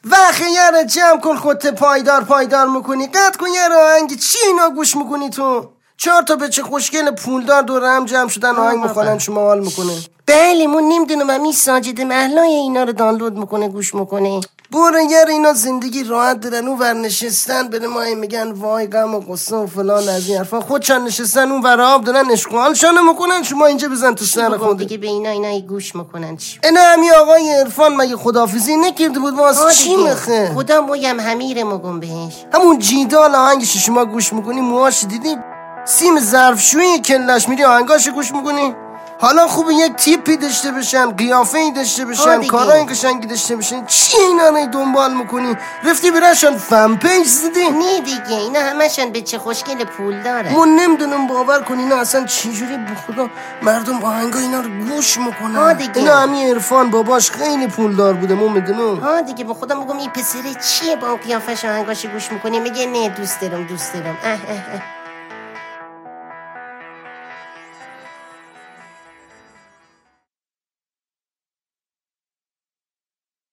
وقتی یاره جمع کن خودت پایدار میکنی. قطع کن یه آهنگ چی اینا گوش میکنی تو؟ 4 تا بچه خوشگل پولدار دور هم جمع شدن آهنگ میخوانن شما حال میکنه. بله من نمیدونم این ساجد محلای اینا رو دانلود میکنه گوش میکنه. برو یار اینا زندگی راحت دارن اون ور نشستن بده ما میگن وای غم و قصه و فلان از این حرفا. خودشان نشستن اون ور آب دارن اشغالشان میکنن شما اینجا بزن تو سر خود دیگه به اینا گوش میکنن. چی اینا همی آقای عرفان مگه خداحافظی نکرده بود واسه چی میخه؟ خدا مویم همیر مگم بهش. همون جیدال آهنگش شما گوش میکنی موهاش دیدی سیم ظرفشویی کلش میری آهنگاش گوش میکنی. حالا خوبه یک تیپی داشته بشن قیافه‌ای داشته بشن کارای قشنگی داشته بشن. چی اینا رو دنبال میکنی؟ رفتی براشون فن پیج زدی؟ نه دیگه اینا همشون بچه خوشگل پول داره. من نمیدونم باور کن اینا اصلا چجوری بخدا مردم آهنگا اینا رو گوش میکنن. اینا همین عرفان باباش خیلی پولدار بوده من میدونم. دیگه به خدا میگم این پسره چیه با قیافش آهنگاشو گوش میکنی؟ میگه نه دوست دارم.